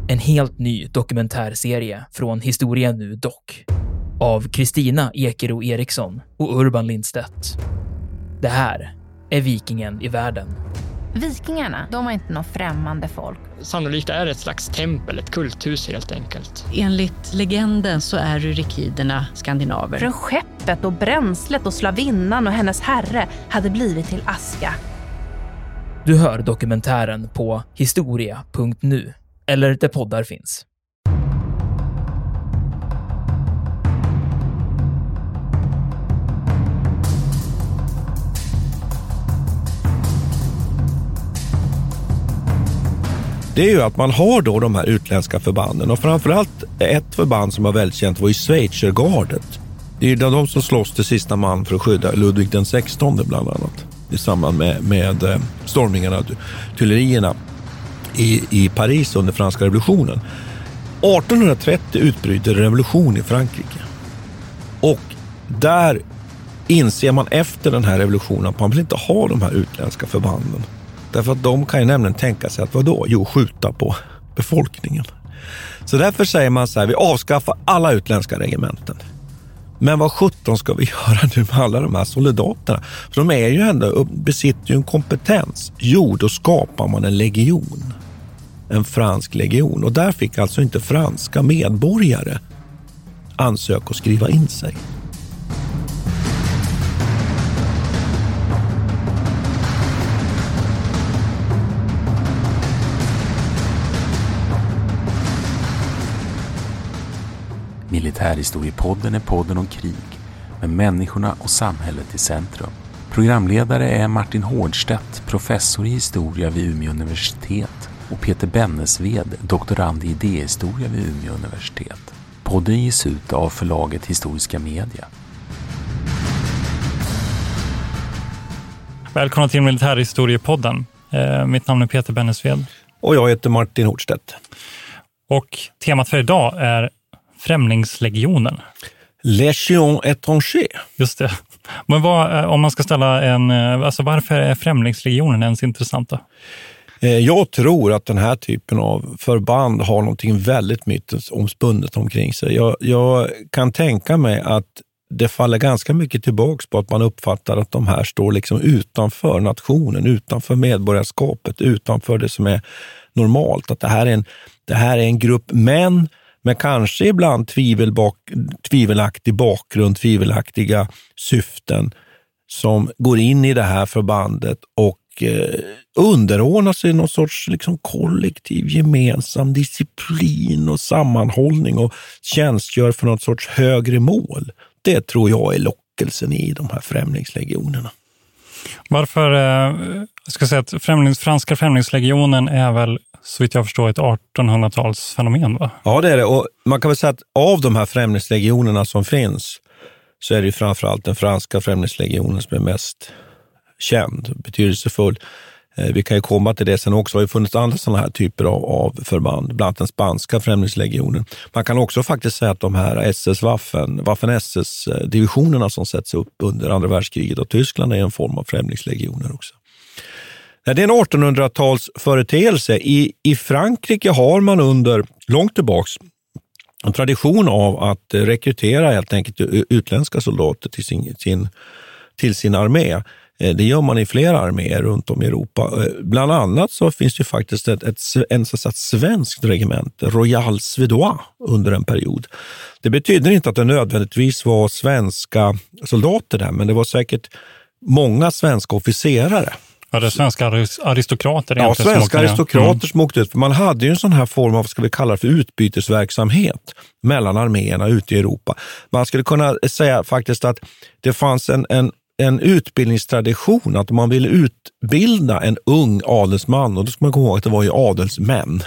En helt ny dokumentärserie från Historia Nu Dock av Kristina Ekero Eriksson och Urban Lindstedt. Det här är Vikingen i världen. Vikingarna, de var inte något främmande folk. Sannolikt är det ett slags tempel, ett kulthus helt enkelt. Enligt legenden så är rykiderna skandinaver. Från skeppet och bränslet och slavinnan och hennes herre hade blivit till aska. Du hör dokumentären på historia.nu eller där poddar finns. Det är ju att man har då de här utländska förbanden, och framförallt ett förband som var väldigt känt var ju Schweizergardet. Det är de som slåss till sista man för att skydda Ludvig den 16 bland annat i samband med stormningarna, tullerierna i Paris under franska revolutionen. 1830 utbryter revolution i Frankrike, och där inser man efter den här revolutionen att man vill inte ha de här utländska förbanden. Därför att de kan ju nämligen tänka sig att vadå? Jo, skjuta på befolkningen. Så därför säger man så här, vi avskaffar alla utländska regementen. Men vad 17 ska vi göra nu med alla de här soldaterna? För de är ju ändå, besitter ju en kompetens. Jo, då skapar man en legion. En fransk legion. Och där fick alltså inte franska medborgare ansöka och skriva in sig. Militärhistoriepodden är podden om krig med människorna och samhället i centrum. Programledare är Martin Hårdstedt, professor i historia vid Umeå universitet, och Peter Bennesved, doktorand i idéhistoria vid Umeå universitet. Podden ges ut av förlaget Historiska Media. Välkomna till Militärhistoriepodden. Mitt namn är Peter Bennesved. Och jag heter Martin Hårdstedt. Och temat för idag är Främlingslegionen. Légion étrangère. Just det. Men om man ska ställa varför är Främlingslegionen ens intressanta? Jag tror att den här typen av förband har någonting väldigt mytomspunnet omkring sig. Jag kan tänka mig att det faller ganska mycket tillbaks på att man uppfattar att de här står liksom utanför nationen, utanför medborgarskapet, utanför det som är normalt. Att det här är en grupp män med kanske ibland tvivelaktig bakgrund, tvivelaktiga syften som går in i det här förbandet och underordnar sig någon sorts liksom kollektiv gemensam disciplin och sammanhållning och tjänstgör för något sorts högre mål. Det tror jag är lockelsen i de här främlingslegionerna. Varför, ska jag säga att franska främlingslegionen är väl, så vitt jag förstår, ett 1800-talsfenomen, va? Ja, det är det. Och man kan väl säga att av de här främlingslegionerna som finns så är det ju framförallt den franska främlingslegionen som är mest känd, betydelsefull. Vi kan ju komma till det sen också. Det har ju funnits andra sådana här typer av förband, bland annat den spanska främlingslegionen. Man kan också faktiskt säga att de här Waffen-SS-divisionerna som sätts upp under andra världskriget och Tyskland är en form av främlingslegioner också. Det är en 1800-tals företeelse. I Frankrike har man under långt tillbaks en tradition av att rekrytera helt enkelt utländska soldater till sin armé. Det gör man i flera arméer runt om i Europa. Bland annat så finns det ju faktiskt ett svenskt regemente, Royal Suédois, under en period. Det betyder inte att det nödvändigtvis var svenska soldater där, men det var säkert många svenska officerare. Ja, det är svenska aristokrater. Ja, svenska aristokrater som åkte ut. För man hade ju en sån här form av, vad ska vi kalla det för, utbytesverksamhet mellan arméerna ute i Europa. Man skulle kunna säga faktiskt att det fanns en utbildningstradition, att om man ville utbilda en ung adelsman, och då ska man komma ihåg att det var ju adelsmän,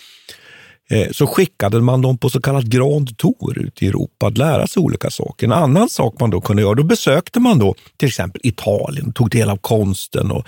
så skickade man dem på så kallat grand tour ut i Europa att lära sig olika saker. En annan sak man då kunde göra, då besökte man då till exempel Italien, tog del av konsten och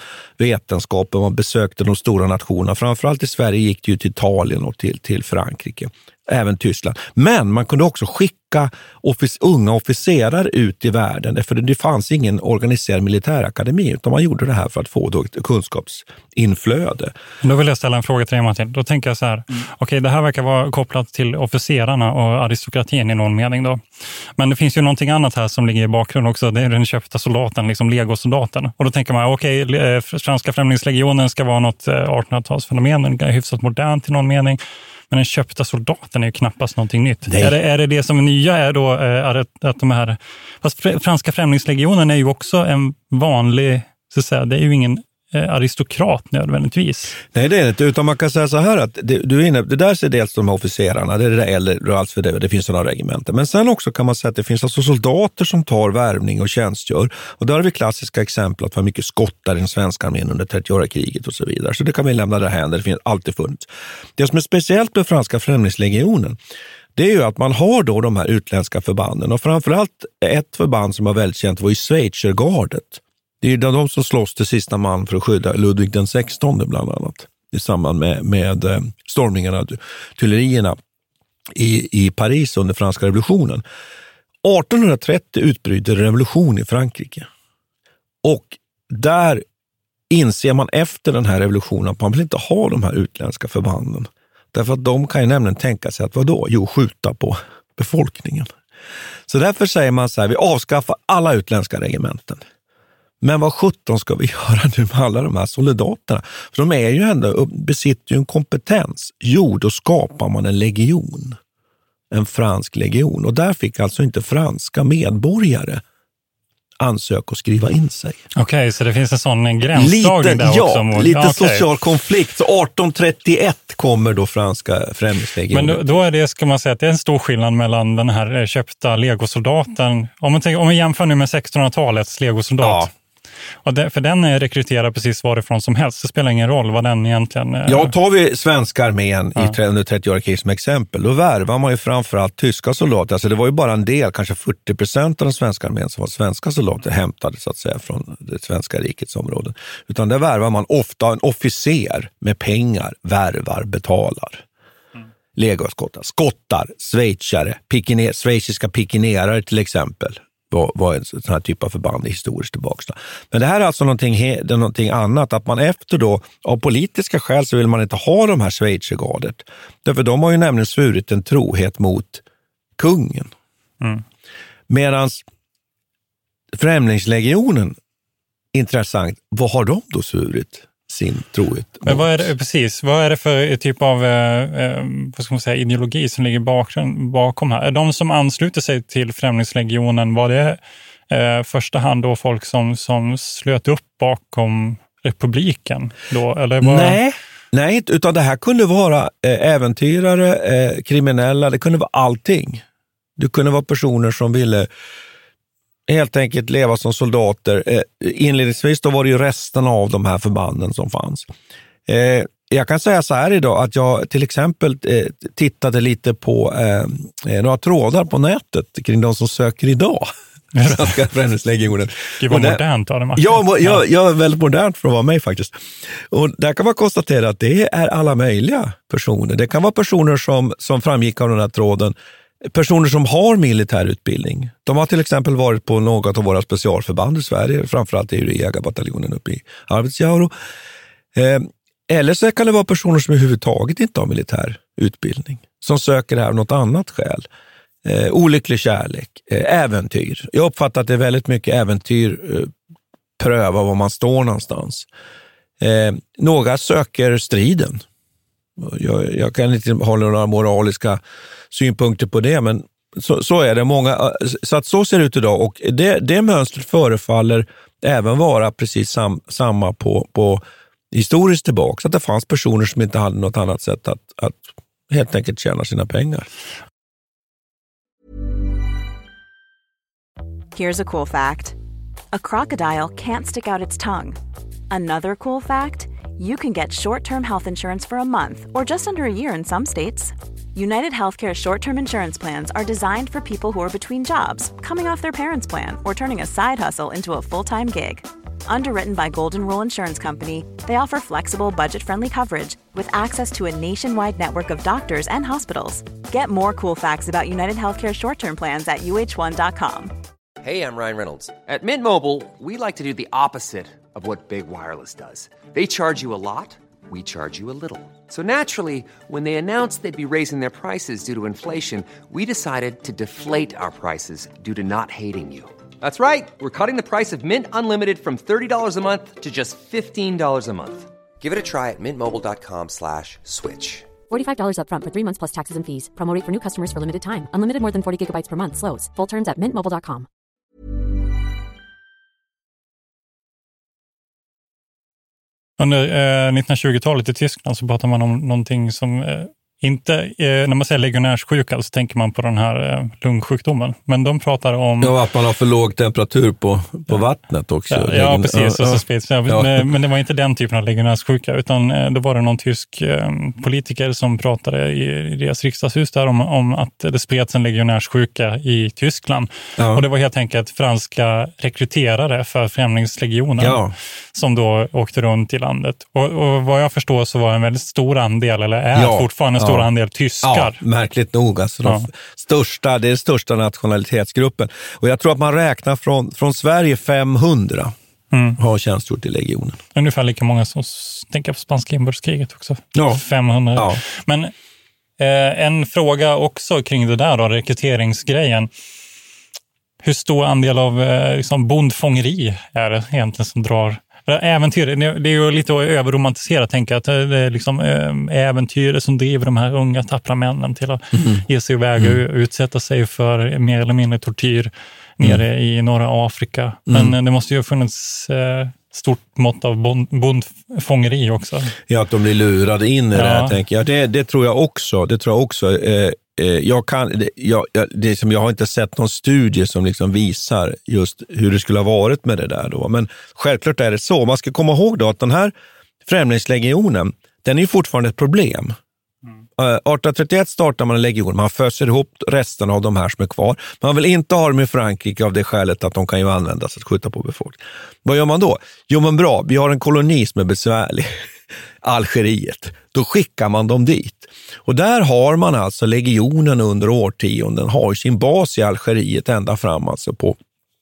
vetenskapen, man besökte de stora nationerna. Framförallt i Sverige gick det ju till Italien och till Frankrike. även Tyskland. Men man kunde också skicka unga officerare ut i världen, för det fanns ingen organiserad militärakademi, utan man gjorde det här för att få då ett kunskapsinflöde. Då vill jag ställa en fråga till dig, Martin. Då tänker jag så här, okej, det här verkar vara kopplat till officerarna och aristokratin i någon mening då. Men det finns ju någonting annat här som ligger i bakgrunden också. Det är den köpta soldaten, liksom legosoldaten. Och då tänker man, okej, franska främlingslegionen ska vara något 1800-talsfenomen, hyfsat modernt i någon mening. Men den köpta soldaten är ju knappast någonting nytt. Är det som nya är då att de här... Fast franska främlingslegionen är ju också en vanlig, så att säga, det är ju ingen aristokrat nödvändigtvis. Nej, det är inte, utan man kan säga så här att du är inne, det där ser dels de här officerarna, det är det där äldre, alltså det finns sådana regementen. Men sen också kan man säga att det finns alltså soldater som tar värvning och tjänstgör. Och där har vi klassiska exempel att var mycket skottar i den svenska armén under 30-åriga kriget och så vidare. Så det kan vi lämna där här, det finns alltid funnits. Det som är speciellt med franska främlingslegionen, det är ju att man har då de här utländska förbanden. Och framförallt ett förband som var väldigt känt var ju Schweizergardet. Det är de som slåss till sista man för att skydda Ludvig den 16 bland annat. I samband med stormningarna, tullerierna i Paris under franska revolutionen. 1830 utbryter revolution i Frankrike. Och där inser man efter den här revolutionen att man vill inte ha de här utländska förbanden. Därför att de kan ju nämligen tänka sig att vadå? Jo, skjuta på befolkningen. Så därför säger man så här, vi avskaffar alla utländska regementen. Men vad 17 ska vi göra nu med alla de här soldaterna? För de är ju ändå, besitter ju en kompetens. Jo, då skapar man en legion. En fransk legion. Och där fick alltså inte franska medborgare ansöka och skriva in sig. Okej, så det finns en sån gränsdragning där också? Ja, lite social konflikt. Så 1831 kommer då franska främlingslegionen. Men då är det, ska man säga, att det är en stor skillnad mellan den här köpta legosoldaten. Om man jämför nu med 1600-talets legosoldat. Ja. Och för den är rekryterad precis varifrån som helst. Det spelar ingen roll vad den egentligen... Ja, tar vi svenska armén under 30-åriga krig som exempel, då värvar man ju framförallt tyska soldater. Alltså det var ju bara en del, kanske 40% av den svenska armén som var svenska soldater hämtade så att säga från det svenska rikets områden. Utan där värvar man ofta en officer med pengar, värvar, betalar. Skottar, schweizare, schweiziska pikinerare till exempel. Var en sån här typ av förband historiskt tillbaka. Men det här är alltså någonting annat, att man efter då, av politiska skäl så vill man inte ha de här Schweizergardet. Därför de har ju nämligen svurit en trohet mot kungen. Medan främlingslegionen, intressant, vad har de då svurit sin trohet? Men vad är det för typ av vad ska man säga, ideologi som ligger bakom här? Är de som ansluter sig till främlingslegionen, var det första hand då folk som slöt upp bakom republiken då? Eller Nej, utan det här kunde vara äventyrare, kriminella, det kunde vara allting. Det kunde vara personer som ville helt enkelt leva som soldater. Inledningsvis då var det ju resten av de här förbanden som fanns. Jag kan säga så här idag att jag till exempel tittade lite på några trådar på nätet kring de som söker idag. Franska främlingslegionen. Det var modernt av det, Martin. Ja, väldigt modernt för att vara mig faktiskt. Och där kan man konstatera att det är alla möjliga personer. Det kan vara personer som framgick av den här tråden. Personer som har militärutbildning. De har till exempel varit på något av våra specialförband i Sverige. Framförallt är det jägarbataljonen uppe i Arvidsjaur. Eller så kan det vara personer som överhuvudtaget inte har militärutbildning. Som söker det här av något annat skäl. Olycklig kärlek, äventyr. Jag uppfattar att det är väldigt mycket äventyr, pröva var man står någonstans. Några söker striden. Jag kan inte hålla några moraliska synpunkter på det, men så är det många. Så att så ser det ut idag, och det mönstret förefaller även vara precis samma på historiskt tillbaka. Så att det fanns personer som inte hade något annat sätt att helt enkelt tjäna sina pengar. Here's a cool fact. A crocodile can't stick out its tongue. Another cool fact, you can get short-term health insurance for a month or just under a year in some states. United Healthcare short-term insurance plans are designed for people who are between jobs, coming off their parents' plan, or turning a side hustle into a full-time gig. Underwritten by Golden Rule Insurance Company, they offer flexible, budget-friendly coverage with access to a nationwide network of doctors and hospitals. Get more cool facts about United Healthcare short-term plans at uh1.com. Hey, I'm Ryan Reynolds. At Mint Mobile, we like to do the opposite of what Big Wireless does. They charge you a lot, we charge you a little. So naturally, when they announced they'd be raising their prices due to inflation, we decided to deflate our prices due to not hating you. That's right. We're cutting the price of Mint Unlimited from $30 a month to just $15 a month. Give it a try at mintmobile.com/switch. $45 up front for 3 months plus taxes and fees. Promo rate for new customers for limited time. Unlimited more than 40 gigabytes per month. Slows full terms at mintmobile.com. Under 1920-talet i Tyskland så pratar man om någonting som inte, när man säger legionärssjuka så tänker man på den här lungsjukdomen. Men de pratar om... Ja, att man har för låg temperatur på vattnet också. Ja, precis. Och så spets. Men det var inte den typen av legionärssjuka, utan det var någon tysk politiker som pratade i deras riksdagshus där om att det spreds en legionärssjuka i Tyskland. Ja. Och det var helt enkelt franska rekryterare för främlingslegionen som då åkte runt i landet. Och vad jag förstår så var en väldigt stor andel, eller är fortfarande en stor andel tyskar. Ja, märkligt nog. Alltså det är den största nationalitetsgruppen. Och jag tror att man räknar från Sverige 500 har tjänstgjort i legionen. Ungefär lika många som tänker på spanska inbördeskriget också. Ja. 500. Ja. Men en fråga också kring det där då, rekryteringsgrejen. Hur stor andel av bondfångeri är det egentligen som drar äventyr? Det är ju lite överromantiserat, tänker jag, att det är liksom äventyr som driver de här unga tappra männen till att ge sig iväg och utsätta sig för mer eller mindre tortyr nere i norra Afrika. Men det måste ju ha funnits stort mått av bondfångeri också. Ja, att de blir lurade in i det här, tänker jag. Det tror jag också. Jag har inte sett någon studie som liksom visar just hur det skulle ha varit med det där då. Men självklart är det så. Man ska komma ihåg då att den här främlingslegionen, den är ju fortfarande ett problem. 1831 startar man en legion. Man föser ihop resten av de här som är kvar. Man vill inte ha dem i Frankrike av det skälet att de kan ju användas att skjuta på befolkningen. Vad gör man då? Jo, men bra, vi har en koloni som är besvärlig. Algeriet. Då skickar man dem dit. Och där har man alltså legionen under årtionden, har sin bas i Algeriet ända fram på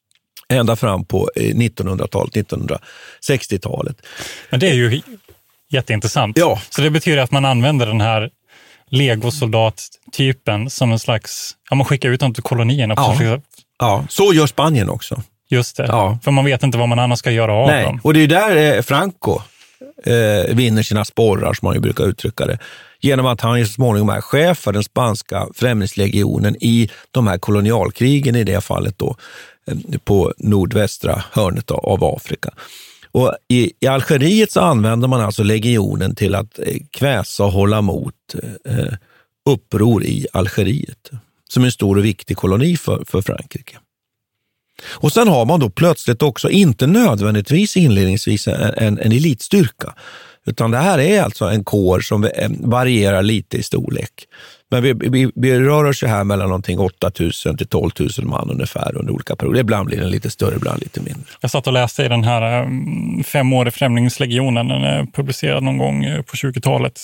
1900-talet, 1960-talet. Men det är ju jätteintressant. Ja. Så det betyder att man använder den här legosoldattypen som en slags, man skickar ut dem till kolonierna. Ja, så gör Spanien också. Just det, för man vet inte vad man annars ska göra av dem. Och det är där Franco vinner sina sporrar, som man ju brukar uttrycka det, genom att han så småningom är chef för den spanska främlingslegionen i de här kolonialkrigen, i det fallet då på nordvästra hörnet av Afrika. Och i Algeriet så använder man alltså legionen till att kväsa och hålla mot uppror i Algeriet, som är en stor och viktig koloni för Frankrike. Och sen har man då plötsligt också inte nödvändigtvis inledningsvis en elitstyrka, utan det här är alltså en kår som varierar lite i storlek. Men vi rör oss här mellan någonting 8 000 till 12 000 man ungefär under olika perioder. Ibland blir den lite större, ibland lite mindre. Jag satt och läste i den här 5-åriga främlingslegionen. Den är publicerad någon gång på 20-talet.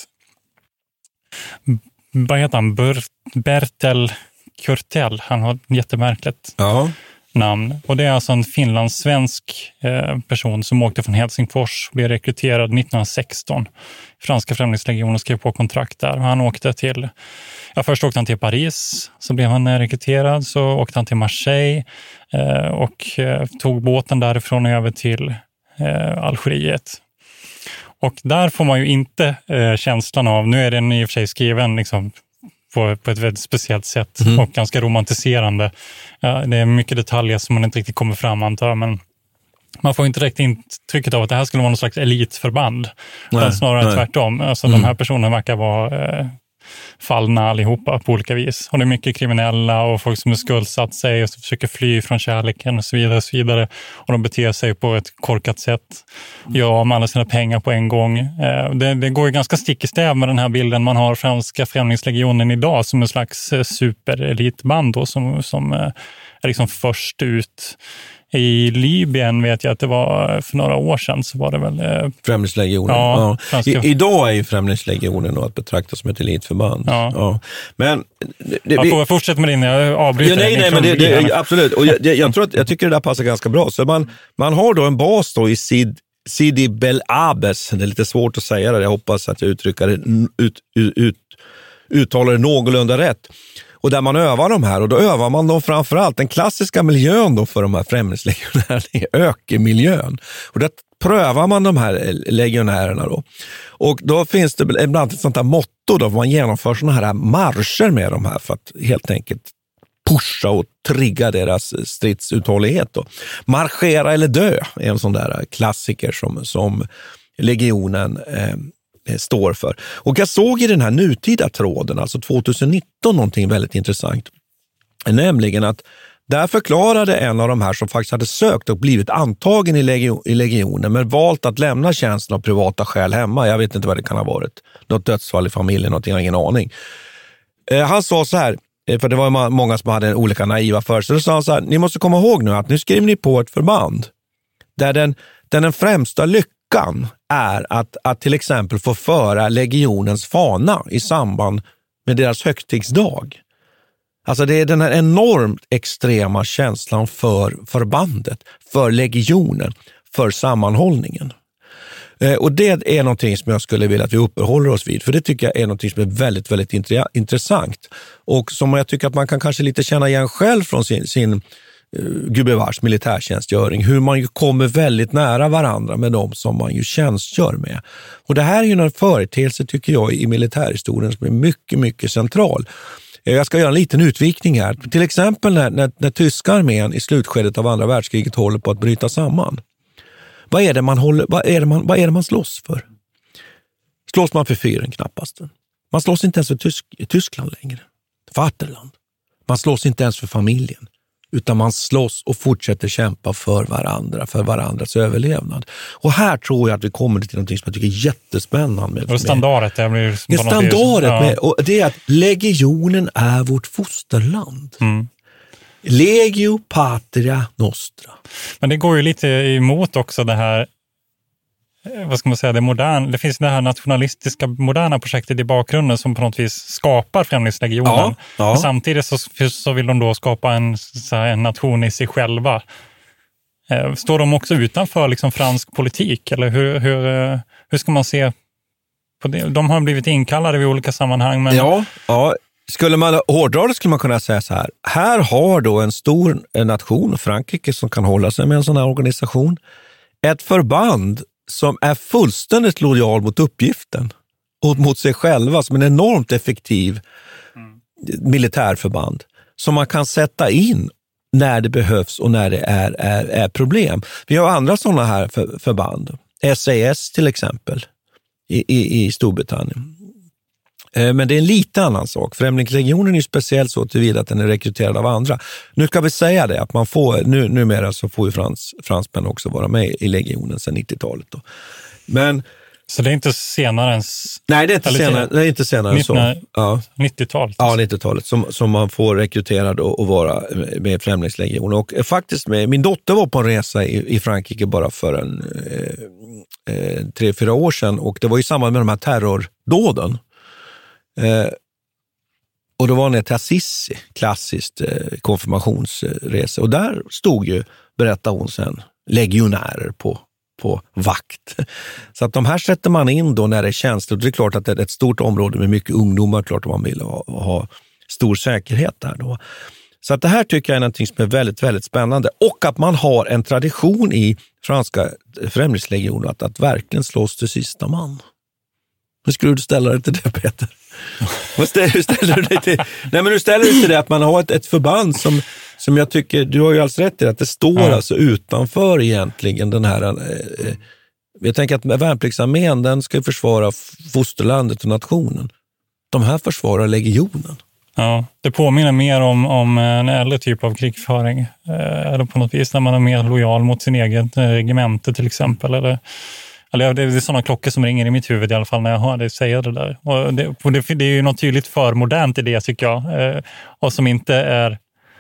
Vad heter han? Bertel Kurtel. Han har ett jättemärkligt namn. Och det är alltså en finlandssvensk person som åkte från Helsingfors och blev rekryterad 1916. Franska främlingslegionen skrev på kontrakt där. Han åkte först åkte han till Paris, så blev han rekryterad. Så åkte han till Marseille och tog båten därifrån över till Algeriet. Och där får man ju inte känslan av, nu är den i och för sig skriven liksom på ett väldigt speciellt sätt och ganska romantiserande. Det är mycket detaljer som man inte riktigt kommer fram, antar, men man får inte direkt intrycket av att det här skulle vara någon slags elitförband. Snarare tvärtom. Alltså de här personerna verkar vara fallna allihopa på olika vis. Och det är mycket kriminella och folk som har skuldsatt sig och försöker fly från kärleken och så vidare och så vidare. Och de beter sig på ett korkat sätt. Gör med alla sina pengar på en gång. Det går ju ganska stick i stäv med den här bilden man har franska främlingslegionen idag som en slags superelitband då, som är liksom först ut I Libyen vet jag att det var för några år sedan så var det väl... Främlingslegionen. Ja. Idag är ju Främlingslegionen att betrakta som ett elitförband. Ja. Men... Jag fortsätter med din, jag avbryter. Nej, men absolut. Och jag tycker det där passar ganska bra. Så man har då en bas då i Sidi Bel Abes. Det är lite svårt att säga det. Jag hoppas att jag uttalar det någorlunda rätt. Och där man övar de här, och då övar man då framförallt den klassiska miljön då för de här främlingslegionärerna, det är ökenmiljön. Och där prövar man de här legionärerna då. Och då finns det ibland ett sånt här motto då, man genomför såna här marscher med de här för att helt enkelt pusha och trigga deras stridsuthållighet då. Marschera eller dö är en sån där klassiker som legionen står för. Och jag såg i den här nutida tråden, alltså 2019, någonting väldigt intressant. Nämligen att där förklarade en av de här som faktiskt hade sökt och blivit antagen i legionen men valt att lämna tjänsten av privata skäl hemma. Jag vet inte vad det kan ha varit. Något dödsfall i familjen, något, jag har ingen aning. Han sa så här, för det var många som hade olika naiva för sig. Då sa han så här, ni måste komma ihåg nu att nu skriver ni på ett förband där den främsta lyckan är att till exempel få föra legionens fana i samband med deras högtidsdag. Alltså det är den här enormt extrema känslan för förbandet, för legionen, för sammanhållningen. Och det är någonting som jag skulle vilja att vi uppehåller oss vid, för det tycker jag är någonting som är väldigt, väldigt intressant. Och som jag tycker att man kan kanske lite känna igen själv från sin gubevars militärtjänstgöring, hur man ju kommer väldigt nära varandra med dem som man ju tjänstgör med. Och det här är ju en företeelse, tycker jag, i militärhistorien som är mycket, mycket central. Jag ska göra en liten utvikning här. Till exempel när tyska armén i slutskedet av andra världskriget håller på att bryta samman. Vad är det man slåss för? Slåss man för fyren knappast? Man slåss inte ens för Tyskland längre. Vaterland. Man slåss inte ens för familjen. Utan man slåss och fortsätter kämpa för varandra, för varandras överlevnad. Och här tror jag att vi kommer till något som jag tycker är jättespännande. Och standardet det blir standardet med, och det är att legionen är vårt fosterland. Legio patria nostra. Men det går ju lite emot också det här, vad ska man säga, det finns det här nationalistiska moderna projektet i bakgrunden som på något vis skapar Främlingslegionen. Ja. Men samtidigt så vill de då skapa en nation i sig själva. Står de också utanför liksom fransk politik? Eller hur ska man se på det? De har blivit inkallade vid olika sammanhang. Men... Ja. Skulle man hårdra det skulle man kunna säga så här. Här har då en stor nation, Frankrike, som kan hålla sig med en sån här organisation. Ett förband som är fullständigt lojal mot uppgiften och mot sig själva, som en enormt effektiv militärförband som man kan sätta in när det behövs och när det är problem. Vi har andra sådana här förband. SAS till exempel i Storbritannien. Men det är en lite annan sak. Främlingslegionen är ju speciellt så tillvida att den är rekryterad av andra. Nu ska vi säga det att man får, numera så får ju fransmän också vara med i legionen sedan 90-talet då. Men så det är inte senare än... Nej, det är inte senare än så. 90-talet. Ja, 90-talet som man får rekryterad och vara med Främlingslegionen. Och faktiskt min dotter var på en resa i Frankrike bara för 3-4 år sedan. Och det var i samband med de här terrordåden. Och då var det till Assisi, klassiskt konfirmationsresa. Och där stod ju, berättade hon sen, legionärer på vakt. Så att de här sätter man in då när det är tjänster. Det är klart att det är ett stort område med mycket ungdomar, klart att man vill ha stor säkerhet där då. Så att det här tycker jag är någonting som är väldigt, väldigt spännande. Och att man har en tradition i franska Främlingslegionen att verkligen slåss till sista man. Hur skulle du ställa dig till det, Peter? Hur ställer du dig till? Nej, men hur ställer du till det att man har ett förband som jag tycker, du har ju alls rätt i att det står alltså utanför egentligen den här, jag tänker att värnpliktsarmén, den ska försvara fosterlandet och nationen. De här försvarar legionen. Ja, det påminner mer om en äldre typ av krigföring. Eller på något vis när man är mer lojal mot sin egen regemente till exempel, eller det är sådana klockor som ringer i mitt huvud i alla fall när jag hör dig säga det där. Och det är ju något tydligt för modernt i det tycker jag. Och som inte är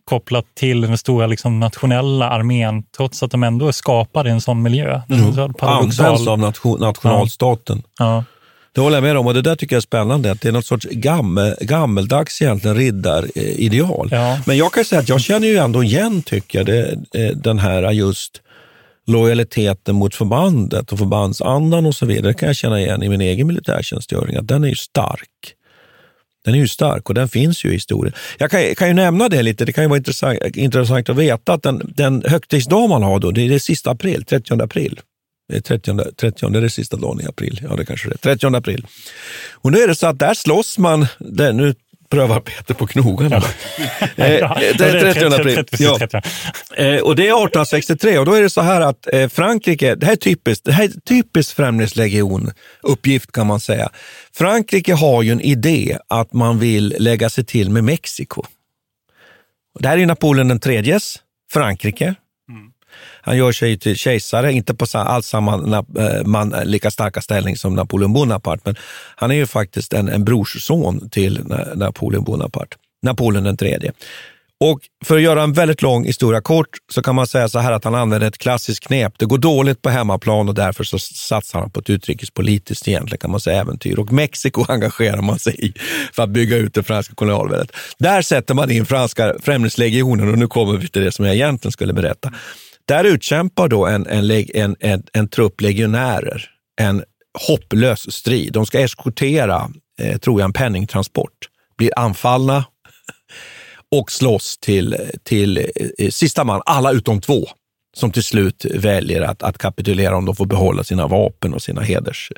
kopplat till den stora liksom, nationella armén, trots att de ändå är skapade i en sån miljö. Används av nationalstaten. Ja. Det håller jag med om, och det där tycker jag är spännande. Att det är något sorts gammeldags egentligen riddarideal. Ja. Men jag kan säga att jag känner ju ändå igen, tycker jag, den här just lojaliteten mot förbandet och förbandsandan och så vidare. Det kan jag känna igen i min egen militärtjänstgöring, att den är ju stark. Den är ju stark och den finns ju i historien. Jag kan ju nämna det lite, det kan ju vara intressant att veta att den högtidsdag man har då, det är det sista april, 30 april. 30 är det sista dagen i april. Ja, det kanske är det. 30 april. Och nu är det så att där slåss man, nu prövar Peter på knogarna. Det är 30 april. Ja. Och det är 1863 och då är det så här att Frankrike, det här är typiskt Främlingslegion uppgift kan man säga. Frankrike har ju en idé att man vill lägga sig till med Mexiko. Och det här är Napoleon den tredjes Frankrike. Han gör sig till kejsare, inte på alls samma lika starka ställning som Napoleon Bonaparte, men han är ju faktiskt en brorsson till Napoleon Bonaparte, Napoleon den tredje. Och för att göra en väldigt lång historia kort så kan man säga så här att han använder ett klassiskt knep. Det går dåligt på hemmaplan och därför så satsar han på ett utrikespolitiskt egentligen kan man säga äventyr. Och Mexiko engagerar man sig i för att bygga ut det franska kolonialväldet. Där sätter man in franska främlingslegionen och nu kommer vi till det som jag egentligen skulle berätta. Där utkämpar då en trupp legionärer en hopplös strid. De ska eskortera, tror jag, en penningtransport. Blir anfallna och slåss till sista man, alla utom 2. Som till slut väljer att kapitulera om de får behålla sina vapen och sina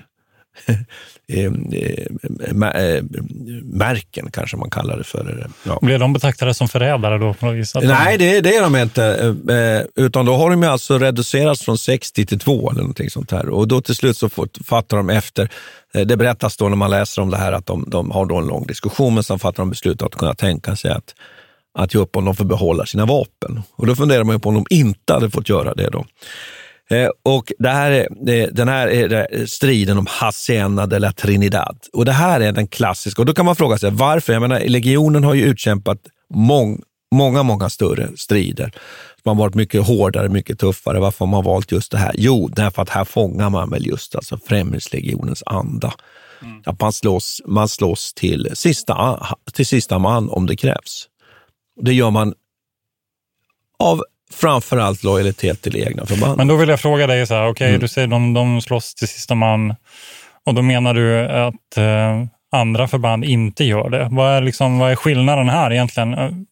märken kanske man kallar det för. Ja. Blir de betraktade som förrädare då? Nej, det är de inte. Utan då har de ju alltså reducerats från 60 till 2 eller någonting sånt här. Och då till slut så fattar de efter. Det berättas då när man läser om det här att de har då en lång diskussion, men sen fattar de beslut att kunna tänka sig att ge upp om de får behålla sina vapen. Och då funderar man ju på om de inte hade fått göra det då. Och den här är striden om Hacienda de la Trinidad. Och det här är den klassiska. Och då kan man fråga sig varför. Jag menar, legionen har ju utkämpat många större strider. Man har varit mycket hårdare, mycket tuffare. Varför har man valt just det här? Jo, därför att här fångar man väl just alltså främlingslegionens anda. Att man slåss till sista man om det krävs. Och det gör man av framförallt lojalitet till egna förband. Men då vill jag fråga dig så här, du säger de slåss till sista man och då menar du att andra förband inte gör det. Vad är skillnaden här egentligen?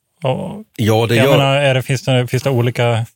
Finns det olika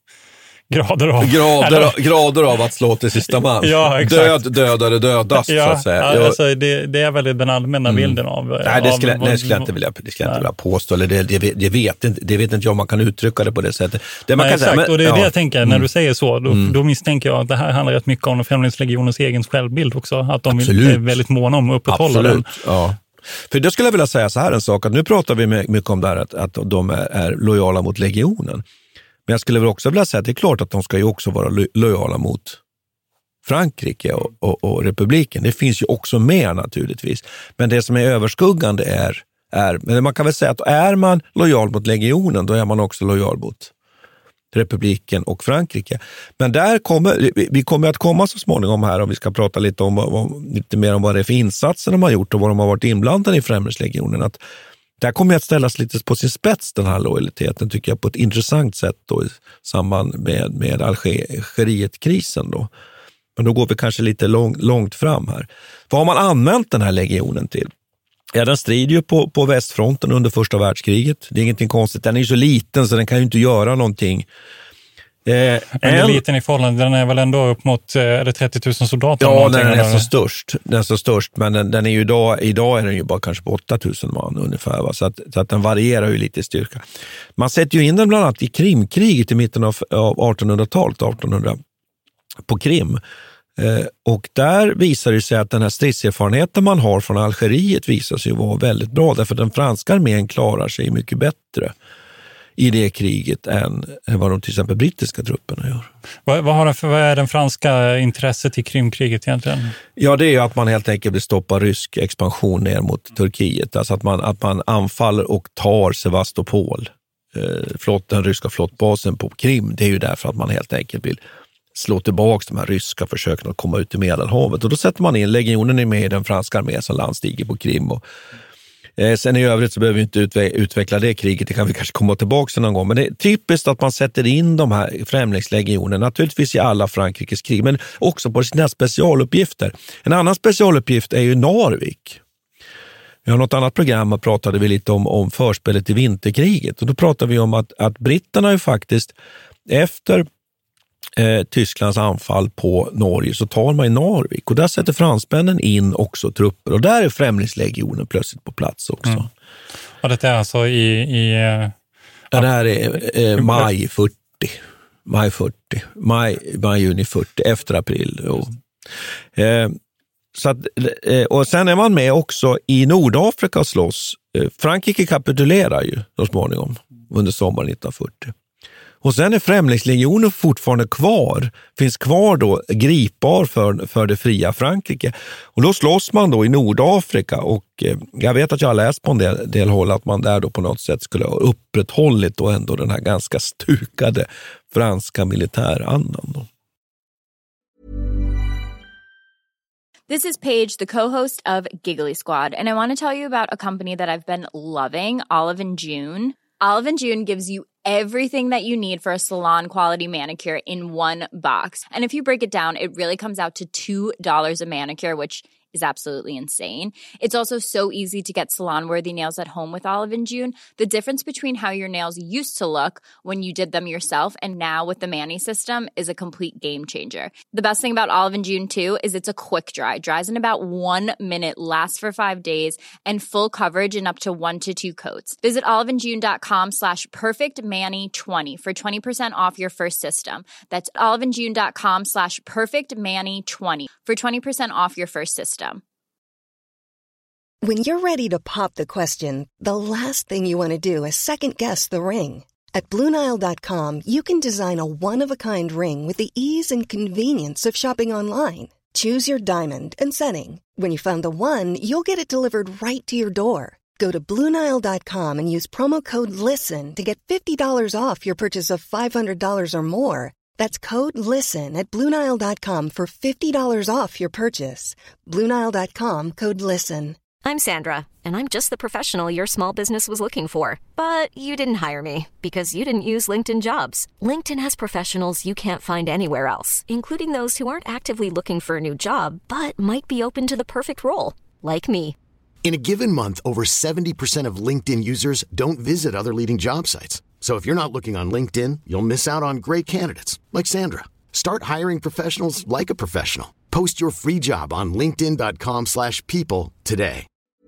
grader av att slå till sista man. Ja, exakt. Dödare dödas så att säga. Alltså, det är väl den allmänna bilden av. Nej, det skulle jag inte vilja påstå, eller det vet inte jag om man kan uttrycka det på det sättet. Det man kan exakt, säga, och det är det jag tänker när du säger så. Då misstänker jag att det här handlar rätt mycket om Främlingslegionens egen självbild också, att de är väldigt måna om att upprätthålla den. Ja. För det skulle jag vilja säga så här en sak, att nu pratar vi mycket om det här att de är lojala mot legionen. Men jag skulle väl också vilja säga att det är klart att de ska ju också vara lojala mot Frankrike och republiken. Det finns ju också med naturligtvis. Men det som är överskuggande men man kan väl säga att är man lojal mot legionen, då är man också lojal mot republiken och Frankrike. Men vi kommer att komma så småningom här, om vi ska prata lite mer om vad det är för insatser de har gjort och vad de har varit inblandade i främlingslegionen, att där kommer att ställas lite på sin spets, den här lojaliteten, tycker jag, på ett intressant sätt då, i samband med Algerietkrisen då. Men då går vi kanske lite långt fram här. Vad har man använt den här legionen till? Ja, den strider ju på västfronten under första världskriget. Det är ingenting konstigt. Den är ju så liten så den kan ju inte göra någonting. Men eliten i förhållande, den är väl ändå upp mot 30 000 soldater? Ja, den är så störst. Men den är ju idag är den ju bara kanske på 8 000 man ungefär. Va? Så att den varierar ju lite i styrka. Man sätter ju in den bland annat i Krimkriget i mitten av 1800-talet, på Krim. Och där visar det sig att den här stridserfarenheten man har från Algeriet visar sig vara väldigt bra. Därför den franska armén klarar sig mycket bättre i det kriget än vad de till exempel brittiska trupperna gör. Vad är den franska intresset i Krimkriget egentligen? Ja, det är ju att man helt enkelt vill stoppa rysk expansion ner mot Turkiet. Alltså att man anfaller och tar Sevastopol. den ryska flottbasen på Krim, det är ju därför att man helt enkelt vill slå tillbaka de här ryska försöken att komma ut i Medelhavet. Och då sätter man in, legionen är med i den franska armén som landstiger på Krim. Och, sen i övrigt så behöver vi inte utveckla det kriget, det kan vi kanske komma tillbaka till någon gång. Men det är typiskt att man sätter in de här främlingslegionerna, naturligtvis i alla Frankrikes krig, men också på sina specialuppgifter. En annan specialuppgift är ju Narvik. Vi har något annat program och pratade vi lite om förspelet i vinterkriget. Och då pratade vi om att britterna ju faktiskt efter Tysklands anfall på Norge så tar man i Narvik. Och där sätter fransmännen in också trupper. Och där är främlingslegionen plötsligt på plats också. Mm. Och det är alltså det här är maj, juni 40, efter april. Så att, och sen är man med också i Nordafrika och slåss. Frankrike kapitulerar ju så småningom under sommaren 1940. Och sen är främlingslegionen fortfarande finns kvar då gripbar för det fria Frankrike. Och då slåss man då i Nordafrika och jag vet att jag har läst på en del håll att man där då på något sätt skulle ha upprätthållit då ändå den här ganska stukade franska militärandan då. This is Paige, the co-host of Giggly Squad, and I want to tell you about a company that I've been loving, Olive & June. Olive & June gives you everything that you need for a salon-quality manicure in one box. And if you break it down, it really comes out to $2 a manicure, which is absolutely insane. It's also so easy to get salon-worthy nails at home with Olive & June. The difference between how your nails used to look when you did them yourself and now with the Mani system is a complete game changer. The best thing about Olive & June too is it's a quick dry. Dries in about 1 minute, lasts for 5 days, and full coverage in up to 1 to 2 coats. Visit oliveandjune.com/perfectmani20 for 20% off your first system. That's oliveandjune.com/perfectmani20 for 20% off your first system. When you're ready to pop the question, the last thing you want to do is second-guess the ring. At BlueNile.com, you can design a one-of-a-kind ring with the ease and convenience of shopping online. Choose your diamond and setting. When you find the one, you'll get it delivered right to your door. Go to BlueNile.com and use promo code LISTEN to get $50 off your purchase of $500 or more. That's code LISTEN at BlueNile.com for $50 off your purchase. BlueNile.com, code LISTEN. I'm Sandra, and I'm just the professional your small business was looking for. But you didn't hire me because you didn't use LinkedIn Jobs. LinkedIn has professionals you can't find anywhere else, including those who aren't actively looking for a new job, but might be open to the perfect role, like me. In a given month, over 70% of LinkedIn users don't visit other leading job sites. So if you're not looking on LinkedIn, you'll miss out on great candidates like Sandra. Start hiring professionals like a professional. Post your free job on linkedin.com/people today.